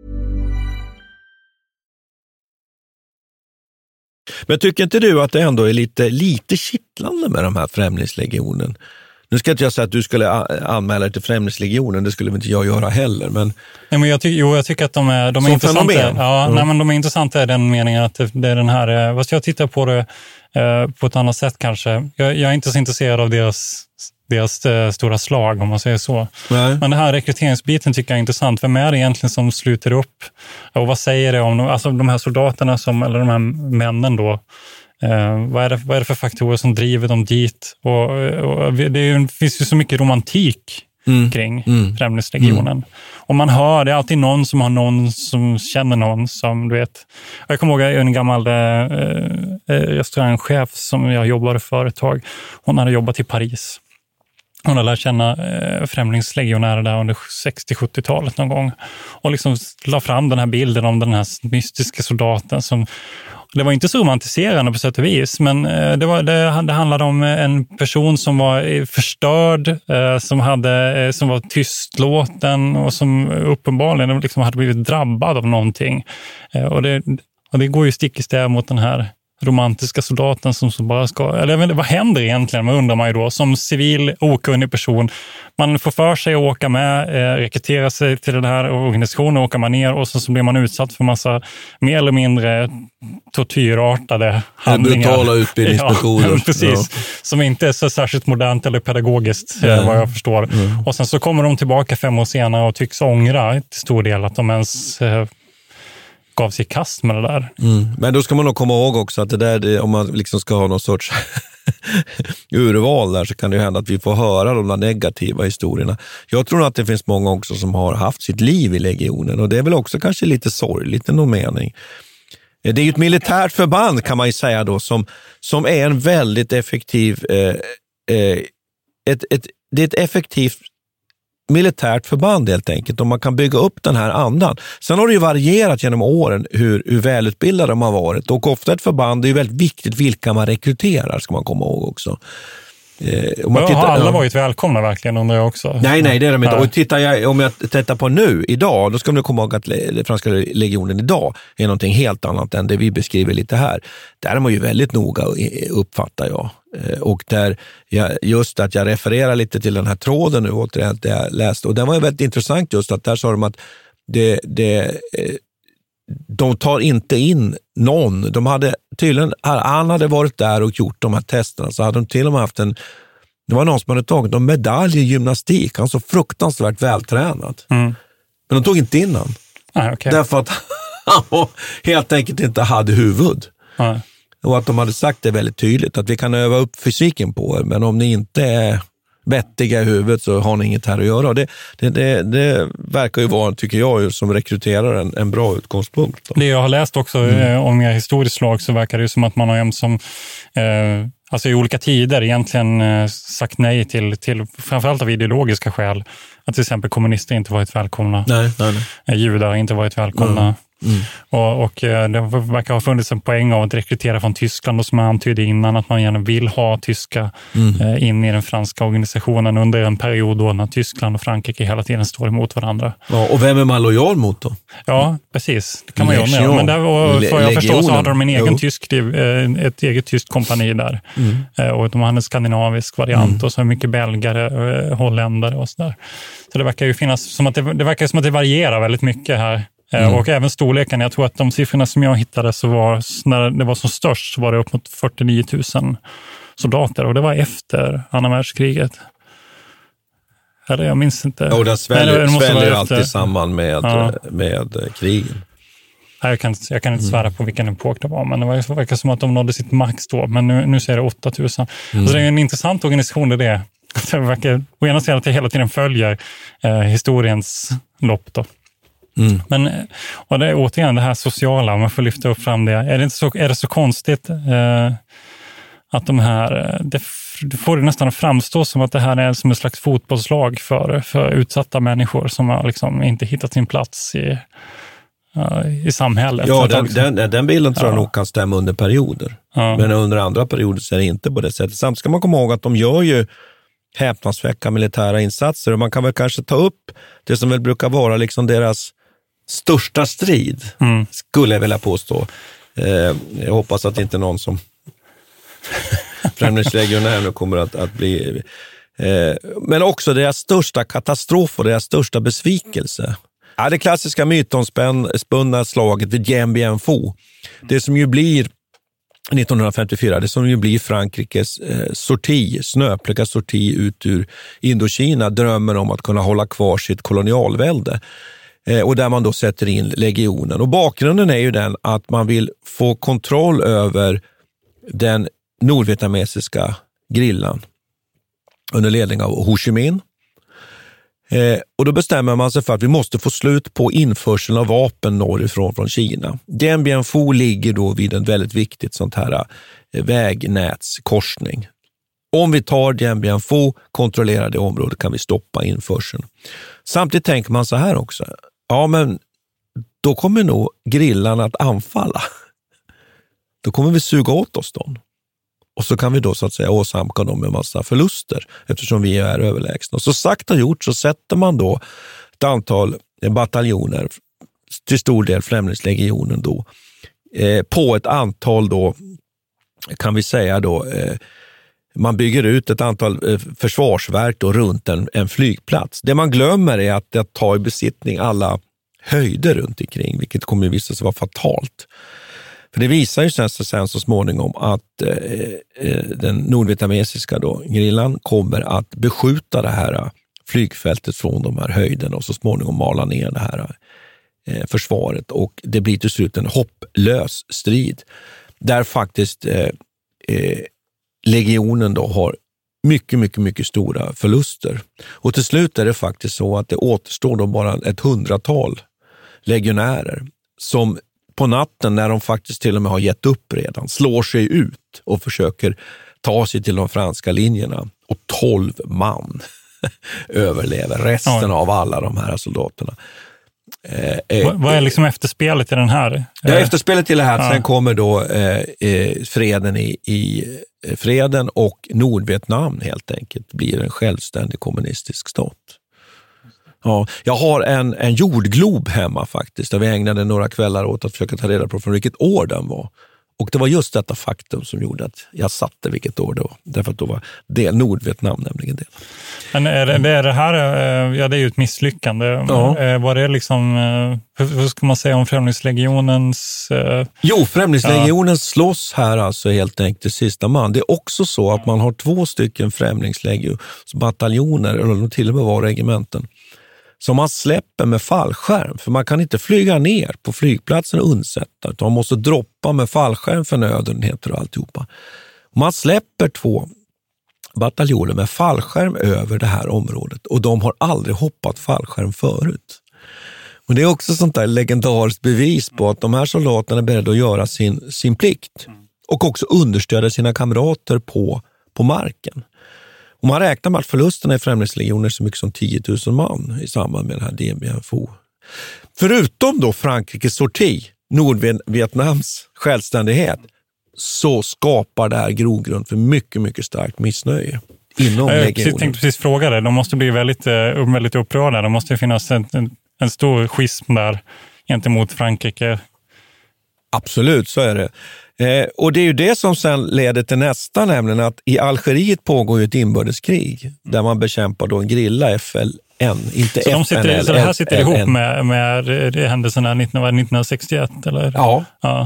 Men tycker inte du att det ändå är lite kittlande med de här främlingslegionen? Nu ska inte jag säga att du skulle anmäla dig till främlingslegionen, det skulle inte jag göra heller. Men... Nej, men jag tycker att de är intressanta. Ja, nej, men de är intressanta i den meningen att det är den här, vad ska jag titta på det på ett annat sätt kanske. Jag är inte så intresserad av deras stora slag, om man säger så. Nej. Men den här rekryteringsbiten tycker jag är intressant. Vem är det egentligen som sluter upp? Och vad säger det om de här soldaterna eller de här männen då? Vad är det för faktorer som driver dem dit? Och finns ju så mycket romantik kring främlingslegionen. Och man hör, det är alltid någon som har någon som känner någon som, du vet. Jag kommer ihåg en gammal restaurangchef som jag jobbade för ett tag. Hon hade jobbat i Paris. Hon hade lärt känna främlingslegionärer där under 60-70-talet någon gång. Och liksom la fram den här bilden om den här mystiska soldaten som... Det var inte så romantiserande på sätt och vis, men det handlade om en person som var förstörd, som var tystlåten och som uppenbarligen liksom hade blivit drabbad av någonting. Och det går ju stick i stäv mot den här romantiska soldaten som så bara ska... Eller jag vet inte, vad händer egentligen, man undrar man ju då. Som civil, okunnig person. Man får för sig att åka med, rekrytera sig till den här organisationen, åka man ner och så blir man utsatt för massa mer eller mindre tortyrartade handlingar. Brutala utbildningsmetoder. Ja, precis. Ja. Som inte är så särskilt modernt eller pedagogiskt, vad jag förstår. Och sen så kommer de tillbaka 5 år senare och tycks ångra till stor del att de ens... gav sig i kast med det där. Men då ska man nog komma ihåg också att det där, om man liksom ska ha någon sorts urval där, så kan det ju hända att vi får höra de där negativa historierna. Jag tror att det finns många också som har haft sitt liv i legionen, och det är väl också kanske lite sorgligt i någon mening. Det är ju ett militärt förband, kan man ju säga då, som är en väldigt effektiv det är ett effektivt militärt förband helt enkelt, och man kan bygga upp den här andan. Sen har det ju varierat genom åren hur välutbildade de har varit, och ofta ett förband, det är ju väldigt viktigt vilka man rekryterar, ska man komma ihåg också. Har alla varit välkomna verkligen, undrar jag också? Nej, det är de inte. Och om jag tittar på nu, idag, då ska man komma ihåg att franska legionen idag är någonting helt annat än det vi beskriver lite här. Där är man ju väldigt noga, uppfattar jag. Och där just att jag refererar lite till den här tråden nu återigen, det jag läste. Och den var ju väldigt intressant, just att där sa de att de tar inte in någon. De hade tydligen, han hade varit där och gjort de här testerna, så hade de till och med haft det var någon som hade tagit en medalj i gymnastik. Han så fruktansvärt vältränad. Men de tog inte in han. Därför att han helt enkelt inte hade huvud. Och att de hade sagt det väldigt tydligt, att vi kan öva upp fysiken på er, men om ni inte är vettiga i huvudet så har ni inget här att göra. Och det verkar ju vara, tycker jag, som rekryterar en bra utgångspunkt. Det jag har läst också om mer historiskt slag, så verkar det som att man har som alltså i olika tider egentligen sagt nej till framförallt av ideologiska skäl, att till exempel kommunister inte varit välkomna. Nej. Judar inte varit välkomna. Och det verkar ha funnits en poäng av att rekrytera från Tyskland, och som jag antydde innan, att man gärna vill ha tyska in i den franska organisationen under en period då när Tyskland och Frankrike hela tiden står emot varandra. Ja, och vem är man lojal mot då? Ja, precis. Det kan man göra med. Men där, för jag förstår, så hade de en egen ett eget tyskt kompani där. Och de hade en skandinavisk variant och så mycket belgare, holländare och sådär. Så det verkar ju finnas som att det verkar som att det varierar väldigt mycket här. Och även storleken. Jag tror att de siffrorna som jag hittade, så var, när det var som störst, så var det upp mot 49 000 soldater. Och det var efter andra världskriget. Eller jag minns inte. Och det sväller ju alltid samman med krigen. Jag kan inte svära på vilken epok det var, men det verkar som att de nådde sitt max då. Men nu ser det 8 000. Så det är en intressant organisation, det är. Det verkar å ena sidan att det hela tiden följer historiens lopp då. Men, och det är återigen det här sociala, man får lyfta upp fram det. Är det så konstigt att de här, det får det nästan att framstå som att det här är som en slags fotbollslag för utsatta människor som har liksom inte hittat sin plats i samhället. Ja, den bilden tror jag nog kan stämma under perioder. Men under andra perioder så är det inte på det sättet. Samtidigt ska man komma ihåg att de gör ju häpnadsväckande militära insatser, och man kan väl kanske ta upp det som väl brukar vara liksom deras största strid, skulle jag vilja påstå. Jag hoppas att inte någon som främlingslegionär nu kommer att bli... men också deras största katastrof och deras största besvikelse. Det klassiska mytomspunna slaget vid Dien Bien Phu. Det som ju blir 1954, det som ju blir Frankrikes snöpliga sorti ut ur Indokina, drömmen om att kunna hålla kvar sitt kolonialvälde. Och där man då sätter in legionen. Och bakgrunden är ju den att man vill få kontroll över den nordvietnamesiska grillan under ledning av Ho Chi Minh. Och då bestämmer man sig för att vi måste få slut på införseln av vapen norrifrån från Kina. Dien Bien Phu ligger då vid en väldigt viktigt sånt här vägnätskorsning. Om vi tar Dien Bien Phu, kontrollerar det området, kan vi stoppa införseln. Samtidigt tänker man så här också. Ja, men då kommer nog grillan att anfalla. Då kommer vi suga åt oss dem. Och så kan vi då så att säga åsamka dem en massa förluster eftersom vi är överlägsna. Och så sagt och gjort så sätter man då ett antal bataljoner, till stor del Främlingslegionen då, på ett antal då, kan vi säga då, man bygger ut ett antal försvarsverk då runt en flygplats. Det man glömmer är att ta i besittning alla höjder runt omkring, vilket kommer att visa sig vara fatalt. För det visar ju sen så småningom att den nordvietnamesiska då, grillan kommer att beskjuta det här flygfältet från de här höjderna och så småningom mala ner det här försvaret och det blir till slut en hopplös strid där faktiskt legionen då har mycket stora förluster. Och till slut är det faktiskt så att det återstår då bara ett 100-tal legionärer som på natten, när de faktiskt till och med har gett upp redan, slår sig ut och försöker ta sig till de franska linjerna. Och 12 man överlever resten av alla de här soldaterna. Vad är liksom efterspelet i den här? Ja, efterspelet till det här. Sen kommer då freden i freden och Nordvietnam helt enkelt blir en självständig kommunistisk stat. Ja, jag har en jordglob hemma faktiskt, där vi ägnade några kvällar åt att försöka ta reda på från vilket år den var. Och det var just detta faktum som gjorde att jag satte vilket år det var. Därför att då var det Nordvietnam nämligen det. Men är det här, ja det är ju ett misslyckande. Ja. Var det liksom, hur ska man säga om Främlingslegionens... Jo, Främlingslegionen slåss här alltså helt enkelt sista man. Det är också så att man har 2 stycken Främlingslegionsbataljoner, eller till och med var regementen, som man släpper med fallskärm. För man kan inte flyga ner på flygplatsen och undsätta, utan man måste droppa med fallskärm för nödenheter och alltihopa. Man släpper 2 bataljoner med fallskärm över det här området och de har aldrig hoppat fallskärm förut. Och det är också sånt där legendariskt bevis på att de här soldaterna är beredda att göra sin plikt och också understödja sina kamrater på marken. Och man räknar med att förlusterna i Främlingslegioner är så mycket som 10 000 man i samband med det här DBFO. Förutom då Frankrikes sorti, Nordvietnams självständighet, så skapar det här grogrund för mycket starkt missnöje inom legionen. Jag tänkte precis fråga det. De måste bli väldigt upprörda. Det måste finnas en stor schism där gentemot Frankrike. Absolut, så är det. Och det är ju det som sen leder till nästa, nämligen att i Algeriet pågår ju ett inbördeskrig där man bekämpar då en grilla FLN, inte så FNL. Så det här sitter ihop med händelserna 1961, eller? Ja.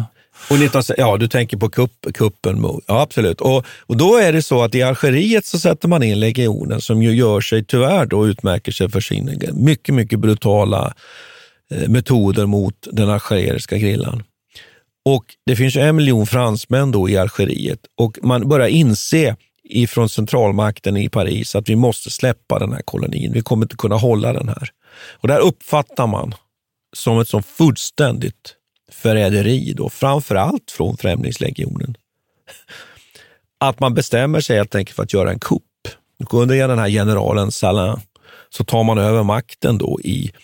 Och du tänker på kuppen. Ja, absolut. Och då är det så att i Algeriet så sätter man in legionen som ju gör sig tyvärr då utmärker sig för sin mycket brutala metoder mot den algeriska grillan. Och det finns 1 miljon fransmän då i Algeriet och man börjar inse ifrån centralmakten i Paris att vi måste släppa den här kolonin. Vi kommer inte kunna hålla den här. Och där uppfattar man som ett så fullständigt förräderi då, framförallt från Främlingslegionen, att man bestämmer sig helt enkelt för att göra en kupp. Under den här generalen Salin så tar man över makten då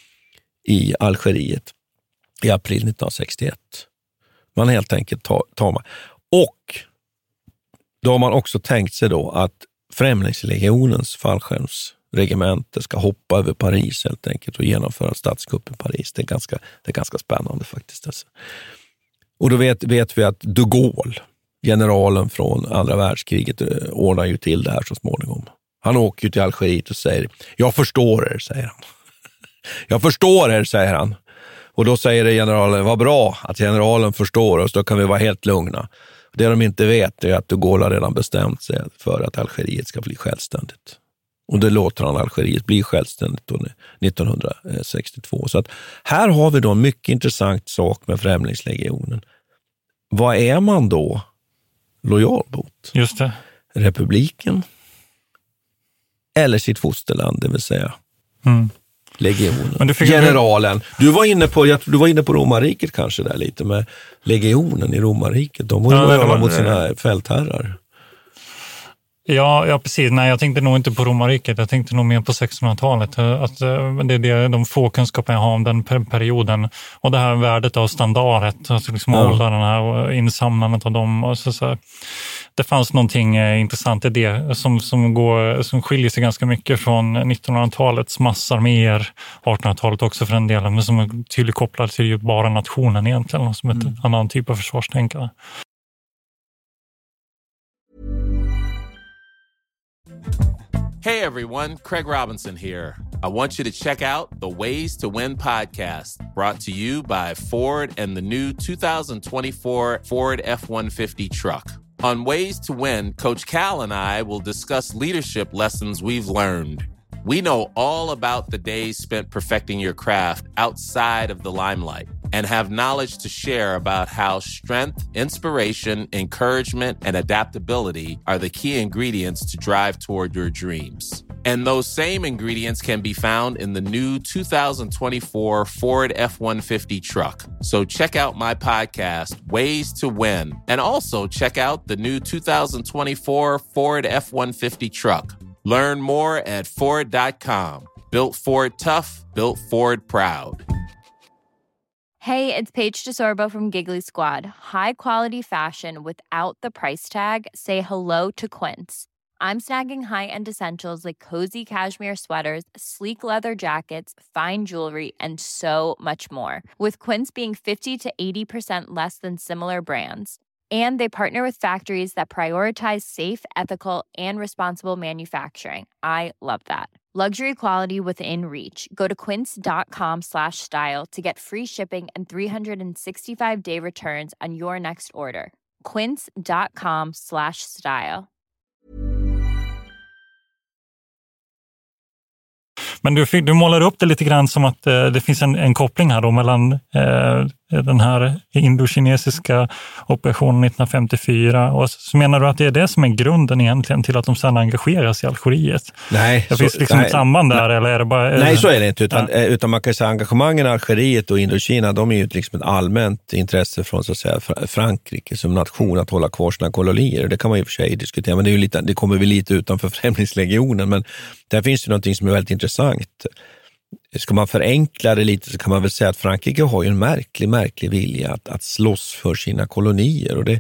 i Algeriet i april 1961. Man helt enkelt tar man. Och då har man också tänkt sig då att Främlingslegionens fallskärmsregemente ska hoppa över Paris helt enkelt och genomföra statskupp i Paris. Det är ganska spännande faktiskt. Alltså. Och då vet vi att de Gaulle, generalen från andra världskriget, ordnar ju till det här så småningom. Han åker ju till Algeriet och säger, jag förstår er, säger han. Jag förstår er, säger han. Och då säger generalen, vad bra att generalen förstår oss, då kan vi vara helt lugna. Det de inte vet är att de Gaulle har redan bestämt sig för att Algeriet ska bli självständigt. Och det låter han Algeriet bli självständigt 1962. Så att här har vi då en mycket intressant sak med Främlingslegionen. Vad är man då lojal mot? Just det. Republiken eller sitt fosterland, det vill säga legionen. Generalen. Du var inne på romarriket kanske där lite med legionen i romarriket. De var ju lojala mot sina fältherrar. Ja, precis. Nej, jag tänkte nog inte på romarriket. Jag tänkte nog mer på 1600-talet. Att det är de få kunskaper jag har om den perioden. Och det här värdet av standardet. Alltså liksom hålla den här insamlandet av dem. Och så. Det fanns någonting intressant i det som skiljer sig ganska mycket från 1900-talets massarméer, 1800-talet också för en del, men som är tydligt kopplad till ju bara nationen egentligen, som ett annan typ av försvarstänkare. Hey everyone, Craig Robinson here. I want you to check out the Ways to Win podcast, brought to you by Ford and the new 2024 Ford F-150 truck. On Ways to Win, Coach Cal and I will discuss leadership lessons we've learned. We know all about the days spent perfecting your craft outside of the limelight and have knowledge to share about how strength, inspiration, encouragement, and adaptability are the key ingredients to drive toward your dreams. And those same ingredients can be found in the new 2024 Ford F-150 truck. So check out my podcast, Ways to Win, and also check out the new 2024 Ford F-150 truck. Learn more at Ford.com. Built Ford tough, built Ford proud. Hey, it's Paige DeSorbo from Giggly Squad. High quality fashion without the price tag. Say hello to Quince. I'm snagging high-end essentials like cozy cashmere sweaters, sleek leather jackets, fine jewelry, and so much more. With Quince being 50 to 80% less than similar brands. And they partner with factories that prioritize safe, ethical, and responsible manufacturing. I love that. Luxury quality within reach. Go to quince.com/style to get free shipping and 365-day returns on your next order. Quince.com/style. Men du målar upp det lite grann som att det finns en koppling här då mellan den här indokinesiska operationen 1954 och så menar du att det är det som är grunden egentligen till att de sedan engageras i Algeriet? Nej. Det finns liksom ett samband där eller är det bara... Nej, så är det inte. Utan man kan säga engagemangen i Algeriet och Indokina, de är ju liksom ett allmänt intresse från så att säga Frankrike som nation att hålla kvar sina kolonier. Det kan man ju för sig diskutera, men det kommer vi lite utanför Främlingslegionen. Men där finns ju någonting som är väldigt intressant. Ska man förenkla det lite så kan man väl säga att Frankrike har ju en märklig vilja att slåss för sina kolonier. Och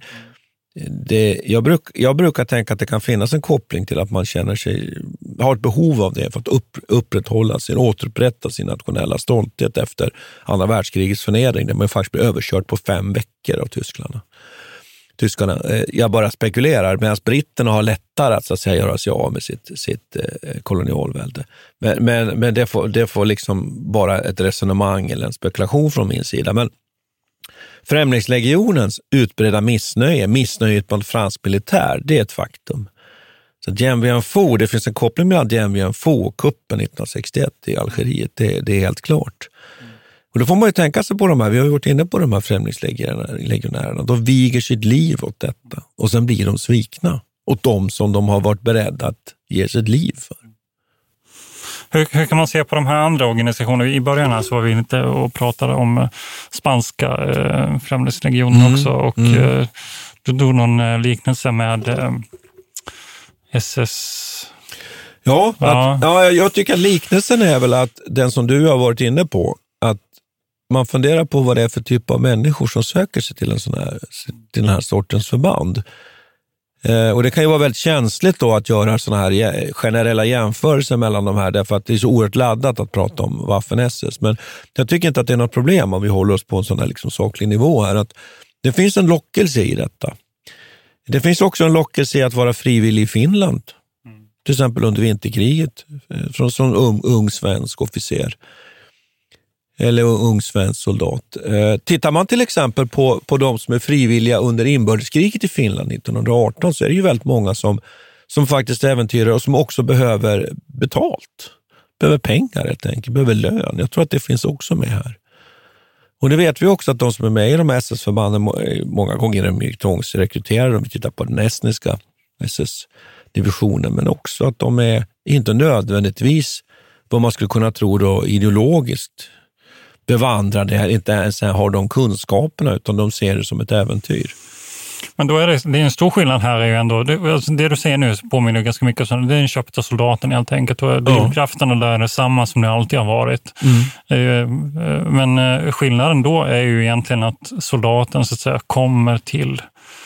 jag brukar tänka att det kan finnas en koppling till att man känner sig, har ett behov av det för att återupprätta sin nationella stolthet efter andra världskrigets förnedring där man faktiskt blir överkört på 5 veckor av tyskarna. Jag bara spekulerar, medan britterna har lättare att, så att säga, göra sig av med sitt kolonialvälde. Men det får liksom bara ett resonemang eller en spekulation från min sida. Men Främlingslegionens utbredda missnöjet bland fransk militär, det är ett faktum. Så Dien Bien Phu, det finns en koppling mellan Dien Bien Phu och kuppen 1961 i Algeriet, det är helt klart. Och då får man ju tänka sig på de här, vi har ju varit inne på de här främlingslegionärerna, de viger sitt liv åt detta och sen blir de svikna åt dem som de har varit beredda att ge sitt liv för. Hur kan man se på de här andra organisationerna? I början här så var vi inte och pratade om spanska främlingslegionen också och du drog någon liknelse med SS... Ja, jag tycker att liknelsen är väl att den som du har varit inne på, att man funderar på vad det är för typ av människor som söker sig till den här sortens förband. Och det kan ju vara väldigt känsligt då att göra såna här generella jämförelser mellan de här, därför att det är så oerhört laddat att prata om Waffen-SS. Men jag tycker inte att det är något problem om vi håller oss på en sån här liksom saklig nivå här, att det finns en lockelse i detta. Det finns också en lockelse i att vara frivillig i Finland. Till exempel under vinterkriget som ung svensk officer eller ung svensk soldat. Tittar man till exempel på de som är frivilliga under inbördeskriget i Finland 1918 så är det ju väldigt många som faktiskt äventyrar och som också behöver betalt. Behöver pengar helt enkelt, behöver lön. Jag tror att det finns också med här. Och det vet vi också att de som är med i de här SS-förbanden många gånger är mycket tvångsrekryterade. De tittar på den estniska SS-divisionen, men också att de är inte nödvändigtvis vad man skulle kunna tro då ideologiskt bevandrade, inte ens har de kunskaperna utan de ser det som ett äventyr. Men då är det är en stor skillnad här är ju ändå, det du säger nu påminner ganska mycket om det är en köpta soldaten helt enkelt och drivkrafterna där är samma som det alltid har varit. Men skillnaden då är ju egentligen att soldaten så att säga kommer till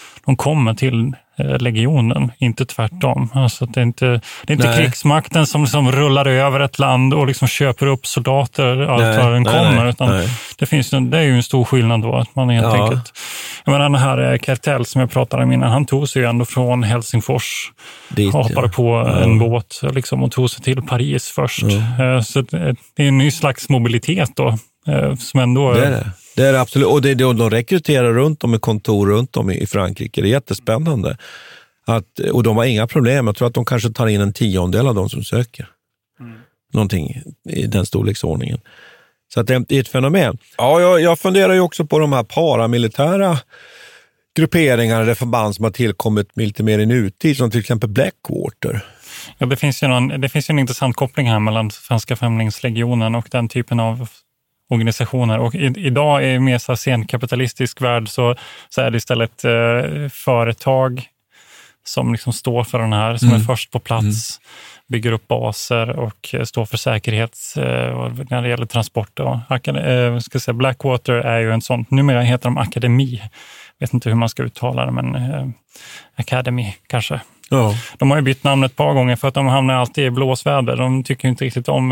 legionen, inte tvärtom. Alltså det är inte krigsmakten som rullar över ett land och liksom köper upp soldater allt vad den kommer. Utan det är ju en stor skillnad då att man helt enkelt... Jag menar, den här Kertel som jag pratade om innan, han tog sig ju ändå från Helsingfors hoppade på en båt liksom, och tog sig till Paris först. Så det är en ny slags mobilitet då som ändå... Det är absolut, och de rekryterar runt om i kontor runt om i Frankrike. Det är jättespännande. Och de har inga problem. Jag tror att de kanske tar in 10% av de som söker. Någonting i den storleksordningen. Så att det är ett fenomen. Ja, jag funderar ju också på de här paramilitära grupperingarna eller förband som har tillkommit lite mer i nutid, som till exempel Blackwater. Ja, det finns ju en intressant koppling här mellan Franska Främlingslegionen och den typen av organisationer. Och idag är mer så senkapitalistisk värld så är det istället företag som liksom står för den här, som är först på plats, bygger upp baser och står för säkerhet när det gäller transport. Blackwater är ju en sån, numera heter de Akademi. Vet inte hur man ska uttala det, men Academy kanske. Ja. De har ju bytt namnet ett par gånger för att de hamnar alltid i blåsväder. De tycker inte riktigt om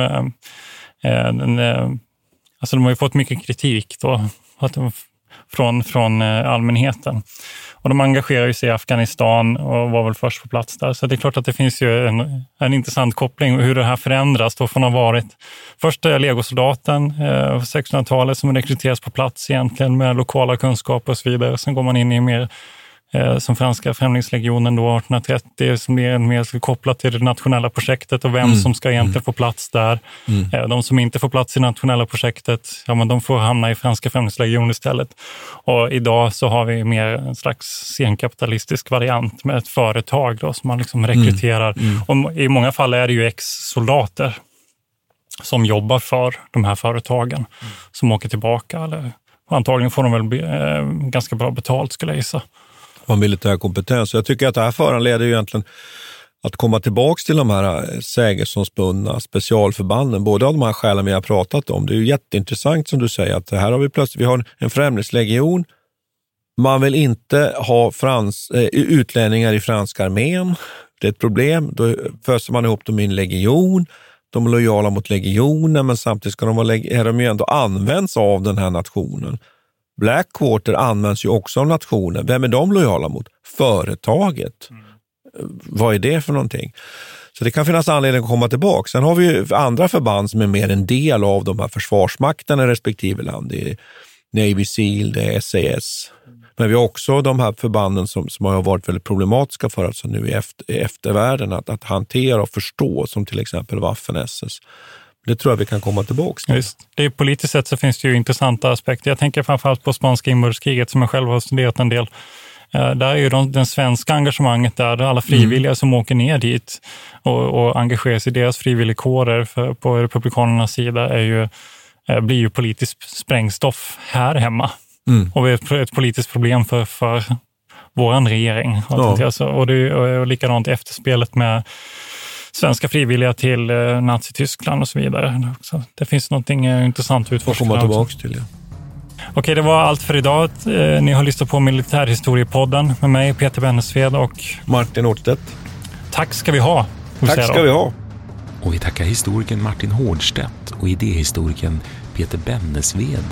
alltså de har ju fått mycket kritik då från allmänheten. Och de engagerar ju sig i Afghanistan och var väl först på plats där. Så det är klart att det finns ju en intressant koppling hur det här förändras då från att ha varit första legosoldaten på 1600-talet som rekryteras på plats egentligen med lokala kunskaper och så vidare. Sen går man in i mer som Franska Främlingslegionen då 1830 som blir mer kopplat till det nationella projektet och vem som ska egentligen få plats där. De som inte får plats i nationella projektet, ja, men de får hamna i Franska Främlingslegionen istället. Och idag så har vi mer en slags senkapitalistisk variant med ett företag då, som man liksom rekryterar. Och i många fall är det ju ex-soldater som jobbar för de här företagen som åker tillbaka. Eller, antagligen får de väl ganska bra betalt, skulle jag gissa. Och militär kompetens. Jag tycker att det här föranleder ju egentligen att komma tillbaka till de här sägerståndsbundna specialförbanden. Både av de här skälen vi har pratat om. Det är ju jätteintressant som du säger att här har vi har en främlingslegion. Man vill inte ha utlänningar i franska armén. Det är ett problem. Då föser man ihop dem i en legion. De är lojala mot legionen, men samtidigt ska de ju ändå används av den här nationen. Blackwater används ju också av nationen. Vem är de lojala mot? Företaget. Vad är det för någonting? Så det kan finnas anledning att komma tillbaka. Sen har vi ju andra förband som är mer en del av de här försvarsmakterna i respektive land. Det är Navy SEAL, det är SAS. Men vi har också de här förbanden som har varit väldigt problematiska för oss nu i eftervärlden att hantera och förstå, som till exempel Waffen-SS. Det tror jag vi kan komma tillbaka till. Just. Det är politiskt sett så finns det ju intressanta aspekter. Jag tänker framförallt på spanska inbördeskriget som jag själv har studerat en del. Där är ju den svenska engagemanget där alla frivilliga som åker ner dit och engagerar sig i deras frivilligkårer på republikanernas sida blir ju politiskt sprängstoff här hemma. Och det är ett politiskt problem för våran regering. Ja. Och det är likadant efterspelet med svenska frivilliga till Nazityskland och så vidare. Så det finns någonting intressant att utforska. Komma tillbaka till det. Okej, det var allt för idag. Ni har lyssnat på Militärhistoriepodden med mig, Peter Bennesved och Martin Hårdstedt. Tack ska vi ha. Tack ska vi ha. Och vi tackar historikern Martin Hårdstedt och idéhistorikern Peter Bennesved.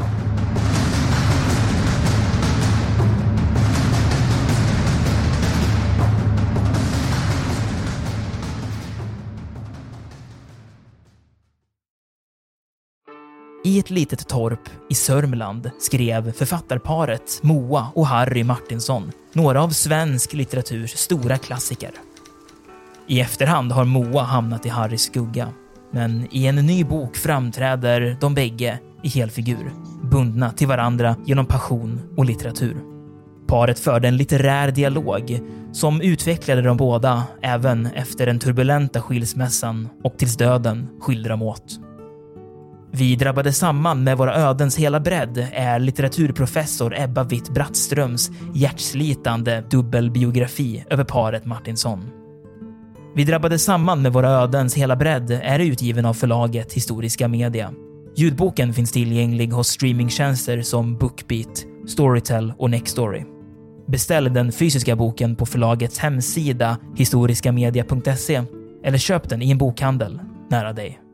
I ett litet torp i Sörmland skrev författarparet Moa och Harry Martinsson några av svensk litteraturs stora klassiker. I efterhand har Moa hamnat i Harrys skugga, men i en ny bok framträder de bägge i helfigur, bundna till varandra genom passion och litteratur. Paret förde en litterär dialog som utvecklade de båda även efter den turbulenta skilsmässan och tills döden skilde dem åt. Vi drabbade samman med våra ödens hela bredd är litteraturprofessor Ebba Witt-Brattströms hjärtslitande dubbelbiografi över paret Martinsson. Vi drabbade samman med våra ödens hela bredd är utgiven av förlaget Historiska Media. Ljudboken finns tillgänglig hos streamingtjänster som Bookbeat, Storytel och Nextory. Beställ den fysiska boken på förlagets hemsida historiskamedia.se eller köp den i en bokhandel nära dig.